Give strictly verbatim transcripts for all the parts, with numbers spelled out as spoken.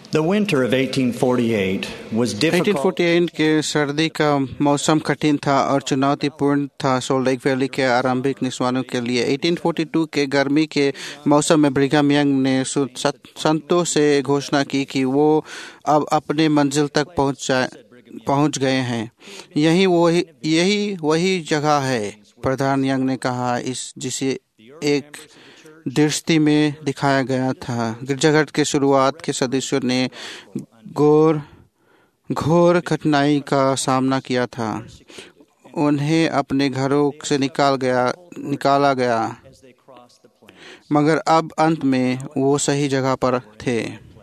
The winter of eighteen forty-eight was difficult. अठारह सौ अड़तालीस के सर्दी का मौसम कठिन था और चुनौतीपूर्ण था सोल्ट लेक वैली के आरंभिक निवासियों के लिए। अठारह सौ बयालीस के गर्मी के मौसम में ब्रिघम यंग ने संतों से घोषणा की कि वो अब अपने मंजिल तक पहुंच जाए पहुंच गए हैं। यही वही यही वही जगह है, प्रधान यंग ने कहा, इस जिसे एक दृष्टि में दिखाया गया था। गिरजाघर के शुरुआत के सदस्यों ने घोर घोर कठिनाई का सामना किया था। उन्हें अपने घरों से निकाल गया निकाला गया मगर अब अंत में वो सही जगह पर थे।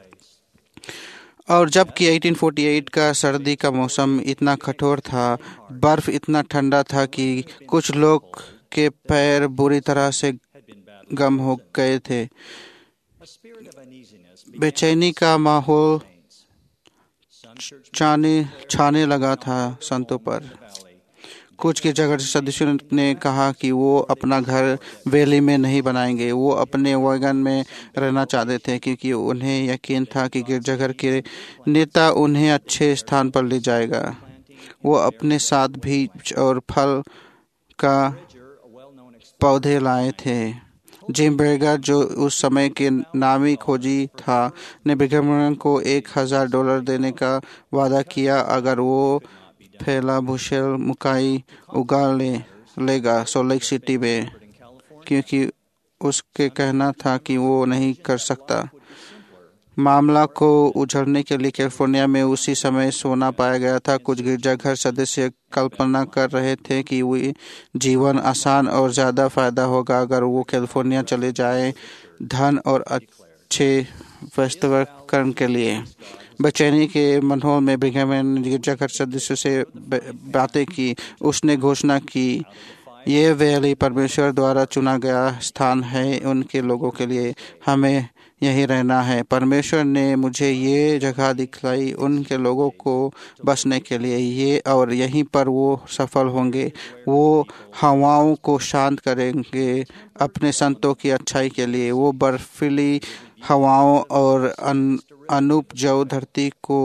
और जबकि अठारह सौ अड़तालीस का सर्दी का मौसम इतना कठोर था, बर्फ इतना ठंडा था कि कुछ लोग के पैर बुरी तरह से गम हो गए थे। बेचैनी का माहौल छाने छाने लगा था संतों पर। कुछ के जगह सदस्यों ने कहा कि वो अपना घर वैली में नहीं बनाएंगे, वो अपने वैगन में रहना चाहते थे क्योंकि उन्हें यकीन था कि गिरजाघर के नेता उन्हें अच्छे स्थान पर ले जाएगा। वो अपने साथ बीज और फल का पौधे लाए थे। जिम ब्रेगर, जो उस समय के नामी खोजी था, ने ब्रिघम को एक हजार डॉलर देने का वादा किया अगर वो फैला बुशेल मकाई उगा ले लेगा सोल्ट लेक सिटी में, क्योंकि उसके कहना था कि वो नहीं कर सकता। मामला को उछलने के लिए कैलिफोर्निया में उसी समय सोना पाया गया था। कुछ गिरजाघर सदस्य कल्पना कर रहे थे कि वो जीवन आसान और ज़्यादा फायदा होगा अगर वो कैलिफोर्निया चले जाएं, धन और अच्छे वास्तविकरण के लिए। बेचैनी के माहौल में ब्रिघम ने गिरजाघर सदस्यों से बातें की। उसने घोषणा की, ये वैली परमेश्वर द्वारा चुना गया स्थान है उनके लोगों के लिए। हमें यहीं रहना है। परमेश्वर ने मुझे ये जगह दिखलाई उनके लोगों को बसने के लिए, ये और यहीं पर वो सफल होंगे। वो हवाओं को शांत करेंगे अपने संतों की अच्छाई के लिए। वो बर्फीली हवाओं और अन, अनुपजाऊ धरती को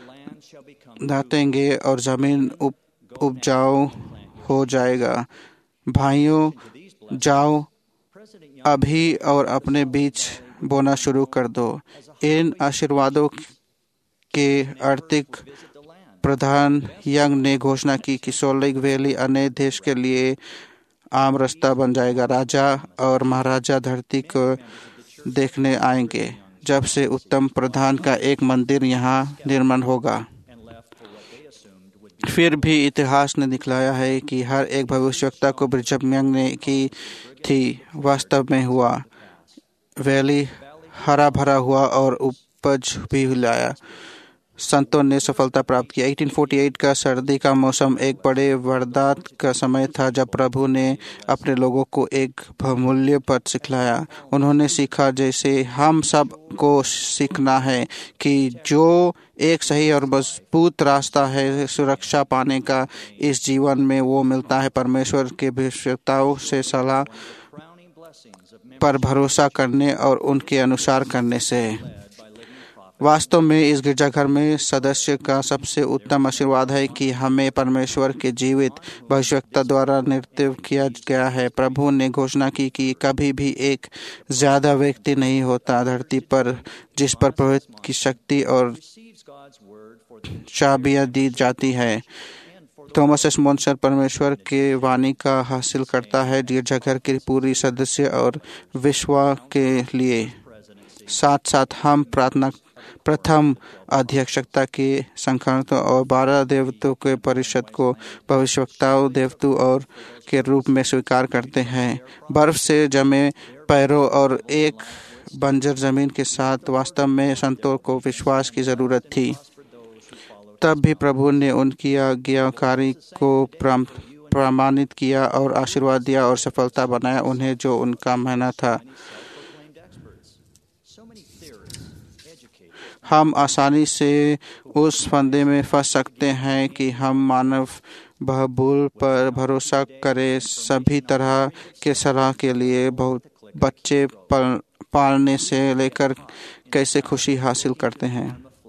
दातेंगे और जमीन उप, उपजाऊ हो जाएगा। भाइयों, जाओ अभी और अपने बीच बोना शुरू कर दो। इन आशीर्वादों के आर्थिक प्रधान यंग ने घोषणा की कि सोल्ट लेक वैली अन्य देश के लिए आम रास्ता बन जाएगा। राजा और महाराजा धरती को देखने आएंगे जब से उत्तम प्रधान का एक मंदिर यहाँ निर्माण होगा। फिर भी इतिहास ने दिखलाया है कि हर एक भविष्यवक्ता को ब्रिघम यंग ने की थी वास्तव में हुआ। वैली हरा भरा हुआ और उपज भी लाया। संतों ने सफलता प्राप्त की। अठारह सौ अड़तालीस का सर्दी का मौसम एक बड़े वरदान का समय था जब प्रभु ने अपने लोगों को एक बहुमूल्य पद सिखलाया। उन्होंने सीखा, जैसे हम सब को सीखना है, कि जो एक सही और मजबूत रास्ता है सुरक्षा पाने का इस जीवन में, वो मिलता है परमेश्वर के भविष्यताओं से सलाह पर भरोसा करने और उनके अनुसार करने से। वास्तव में इस गिरजाघर में सदस्य का सबसे उत्तम आशीर्वाद है कि हमें परमेश्वर के जीवित भविष्यवक्ता द्वारा निर्देशित किया गया है। प्रभु ने घोषणा की कि कभी भी एक ज्यादा व्यक्ति नहीं होता धरती पर जिस पर प्रभु की शक्ति और चाबियां दी जाती है। थॉमस एस मॉन्सन परमेश्वर के वाणी का हासिल करता है गिरजाघर के पूरी सदस्य और विश्व के लिए। साथ साथ हम प्रार्थना प्रथम अध्यक्षता के संगठन और बारह देवताओं के परिषद को भविष्यवक्ताओं देवताओं और के रूप में स्वीकार करते हैं। बर्फ से जमे पैरों और एक बंजर जमीन के साथ वास्तव में संतों को विश्वास की जरूरत थी। तब भी प्रभु ने उनकी आज्ञाकारी को प्रमाणित किया और आशीर्वाद दिया और सफलता बनाया उन्हें जो उनका मेहनत था। हम आसानी से उस फंदे में फंस सकते हैं कि हम मानव बहबूल पर भरोसा करें, सभी तरह के सलाह के लिए बहुत बच्चे पालने से लेकर कैसे खुशी हासिल करते हैं।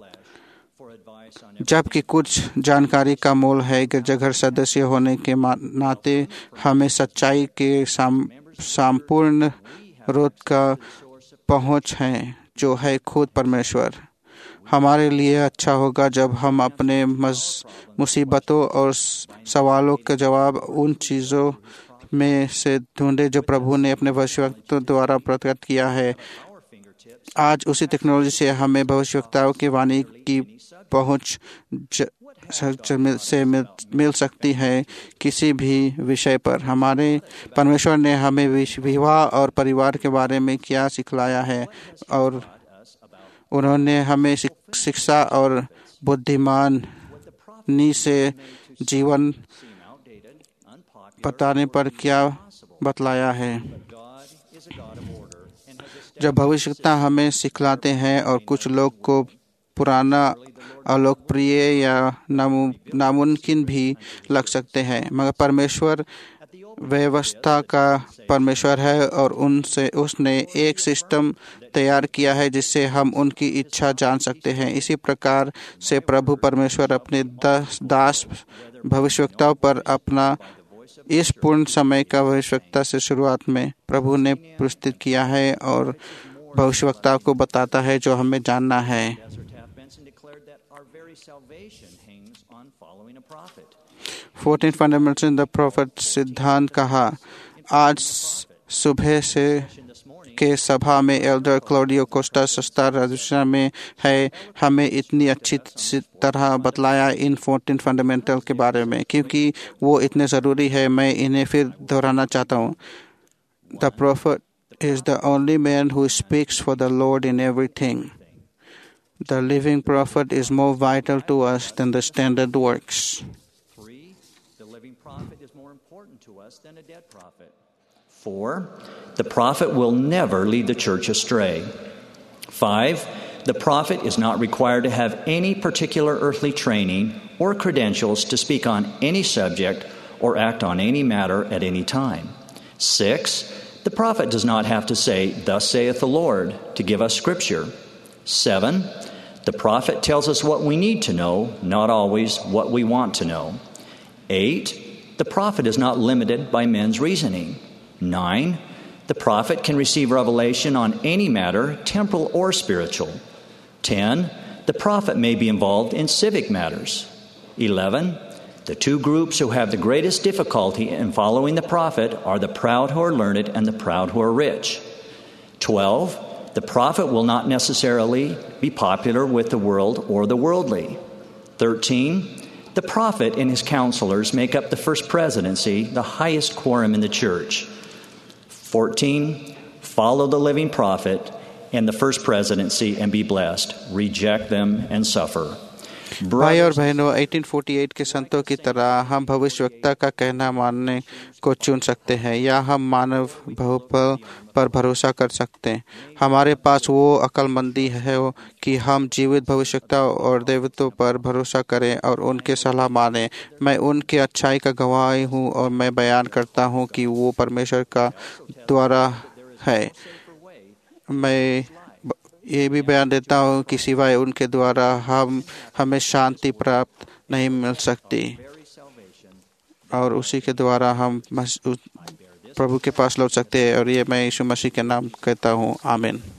जबकि कुछ जानकारी का मोल है। गिरजाघर सदस्य होने के नाते हमें सच्चाई के साम, संपूर्ण रोत का पहुंच है, जो है खुद परमेश्वर। हमारे लिए अच्छा होगा जब हम अपने मुसीबतों और सवालों के जवाब उन चीज़ों में से ढूंढे जो प्रभु ने अपने भविष्यवक्ताओं द्वारा प्रकट किया है। आज उसी टेक्नोलॉजी से हमें भविष्यवक्ताओं की वाणी की पहुंच ज, से मिल, मिल सकती है किसी भी विषय पर। हमारे परमेश्वर ने हमें विवाह और परिवार के बारे में क्या सिखलाया है, और उन्होंने हमें शिक्षा और बुद्धिमानी से जीवन बताने पर क्या बतलाया है। जब भविष्यवक्ता हमें सिखलाते हैं और कुछ लोग को पुराना, अलोकप्रिय या नामुमकिन भी लग सकते हैं, मगर परमेश्वर व्यवस्था का परमेश्वर है और उनसे उसने एक सिस्टम तैयार किया है जिससे हम उनकी इच्छा जान सकते हैं। इसी प्रकार से प्रभु परमेश्वर अपने दास भविष्यवक्ताओं पर अपना इस पूर्ण समय का भविष्यवक्ता से शुरुआत में प्रभु ने प्रस्तुत किया है और भविष्यवक्ता को बताता है जो हमें जानना है। Fourteen fundamentals in the prophet सिद्धांत कहा। आज सुबह से के सभा में एल्डर क्लॉडियो कोस्टा सस्ता राजस्व में है, हमें इतनी अच्छी तरह बतलाया इन फोर्टीन फंडामेंटल के बारे में, क्योंकि वो इतने ज़रूरी है। मैं इन्हें फिर दोहराना चाहता हूँ। The prophet is the only man who speaks for the Lord in everything. The living prophet is more vital to us than the standard works. Three, the living prophet is more important to us than a dead prophet. Four, the prophet will never lead the church astray. Five, the prophet is not required to have any particular earthly training or credentials to speak on any subject or act on any matter at any time. Six, the prophet does not have to say, "Thus saith the Lord," to give us scripture. Seven, the prophet tells us what we need to know, not always what we want to know. Eight, the prophet is not limited by men's reasoning. Nine, the prophet can receive revelation on any matter, temporal or spiritual. Ten, the prophet may be involved in civic matters. Eleven, the two groups who have the greatest difficulty in following the prophet are the proud who are learned and the proud who are rich. Twelve, the prophet will not necessarily be popular with the world or the worldly. Thirteen, the prophet and his counselors make up the first presidency, the highest quorum in the church. Fourteen, follow the living prophet and the first presidency and be blessed. Reject them and suffer. भाई और बहनों, अठारह सौ अड़तालीस के संतों की तरह हम भविष्यवक्ता का कहना मानने को चुन सकते हैं या हम मानव बहुबल पर भरोसा कर सकते हैं। हमारे पास वो अक्लमंदी है कि हम जीवित भविष्यवक्ता और देवताओं पर भरोसा करें और उनके सलाह मानें। मैं उनके अच्छाई का गवाही हूँ और मैं बयान करता हूँ कि वो परमेश्वर का द्वारा है। मैं ये भी बयान देता हूँ कि सिवाय उनके द्वारा हम हमें शांति प्राप्त नहीं मिल सकती और उसी के द्वारा हम प्रभु के पास लौट सकते हैं। और ये मैं यीशु मसीह के नाम कहता हूँ, आमीन।